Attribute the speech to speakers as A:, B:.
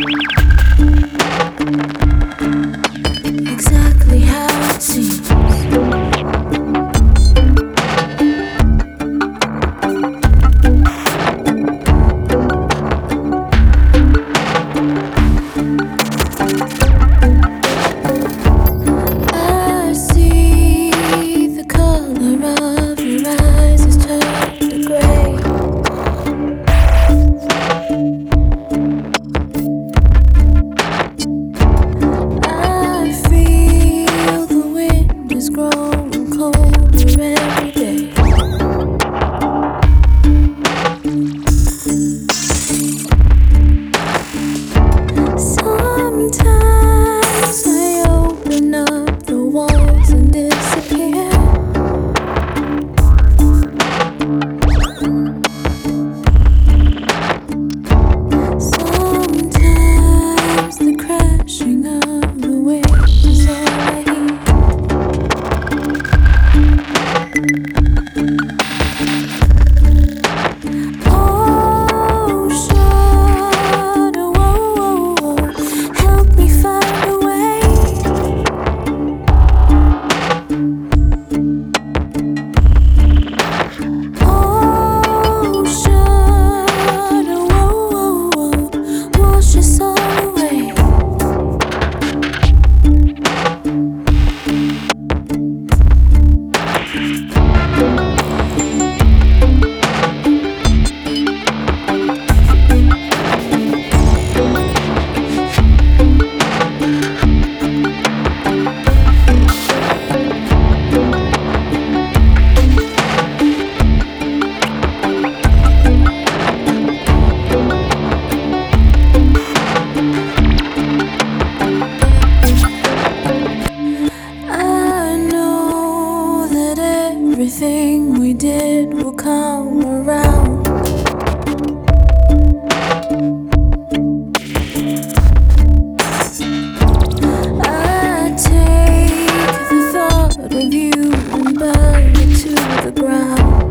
A: exactly how it seems. I see the color of your eyes has turned to gray. I feel the wind is growing colder every day. Sometimes I open up the walls and disappear. Sometimes the crashing of the waves is all I hear. Ocean, oh, oh, oh, help me find a way. Ocean, oh, oh, oh, wash us all away. I know that everything we did will come around. I take the thought of you and burn it to the ground.